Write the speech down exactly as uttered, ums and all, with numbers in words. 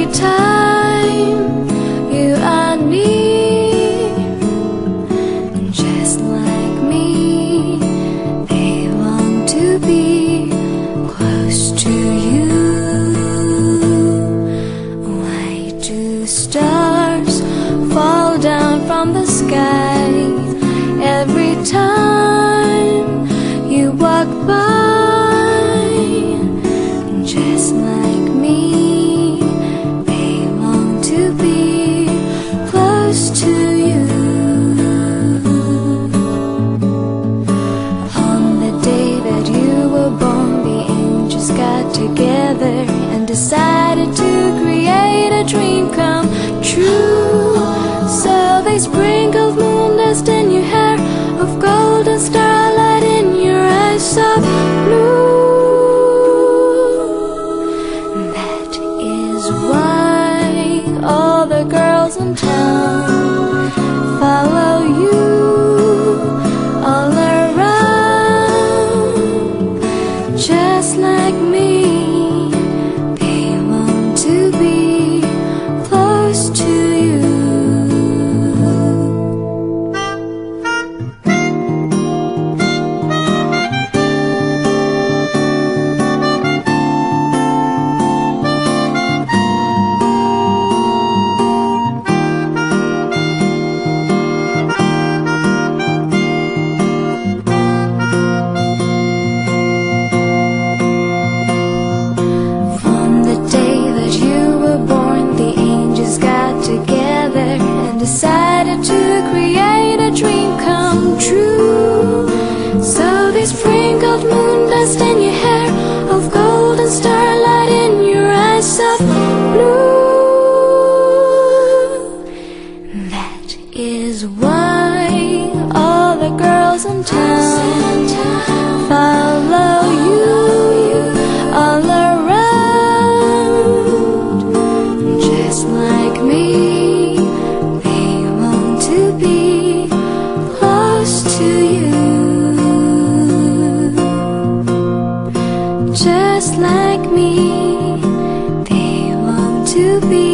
time you are near, just like me, they want to be close to you. Why do stars fall down from the sky every time you walk by? Just like me, they want to be close to you. On the day that you were born, the angels got together and decided to create a dream come true. So they sprinkled moon dust in your hair, of golden starlight in your eyes of blue. That is why all the girls in town follow you all around. Just like me, they want to be close to you. Decided to create a dream come true. So they sprinkled moon dust in your hair, of golden starlight in your eyes of blue. That is why all the girls in town follow you all around. Just like me, just like me, they want to be